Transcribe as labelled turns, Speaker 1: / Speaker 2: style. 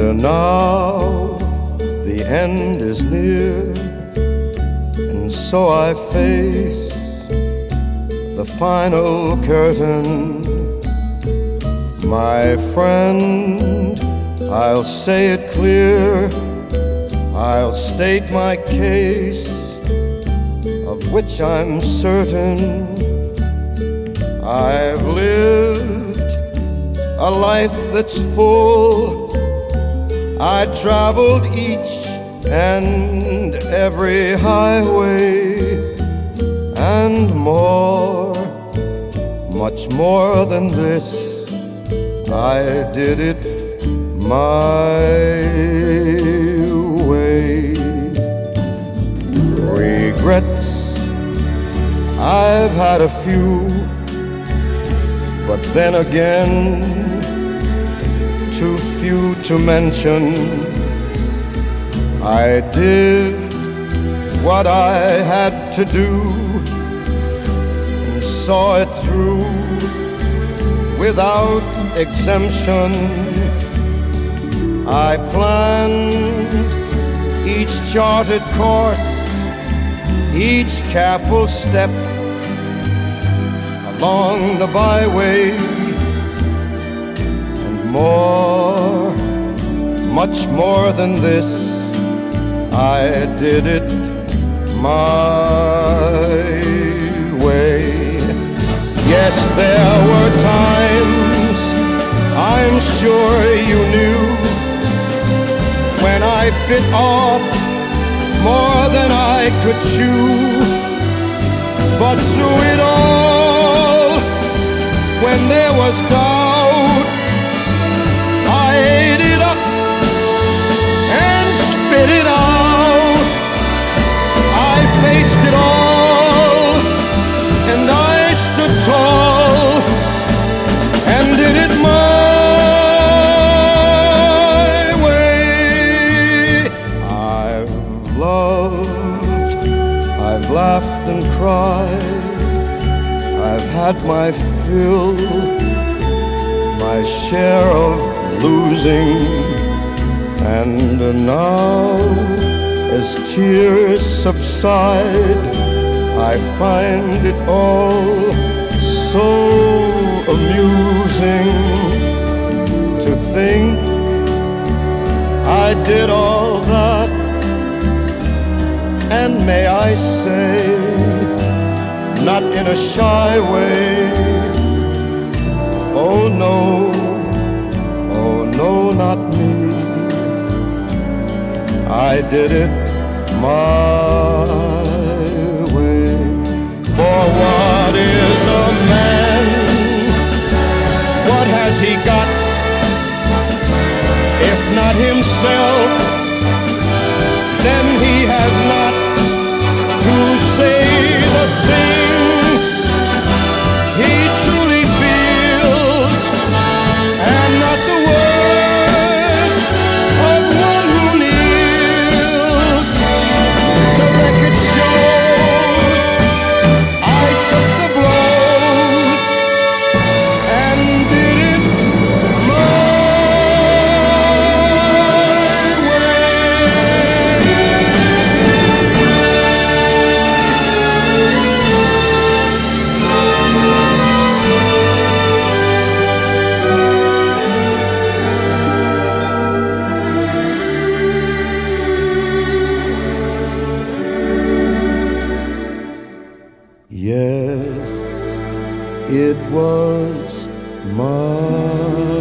Speaker 1: now the end is near, and so I face the final curtain. My friend, I'll say it clear, I'll state my case, of which I'm certain. I've lived a life that's full. I traveled each and every highway, and more, much more than this, I did it my way. Regrets, I've had a few, but then again, too few to mention. I did what I had to do and saw it through without exemption. I planned each charted course, each careful step along the byway, and more, much more than this, I did it my way. Yes, there were times, I'm sure you knew, when I bit off more than I could chew. But through it all, when there was doubt, I ate it up and spit it out. I faced it all, and I stood tall and did it my way. I've loved, I've laughed and cried, I've had my fill, my share of losing, and now as tears subside, I find it all so amusing to think I did all that, and may I say, not in a shy way, oh no, not me. I did it my way. For what is a man? What has he got, if not himself? Then he has not to say the things he truly feels, and not the words of one who kneels. The record shows I took the blows and did it my Yes, it was my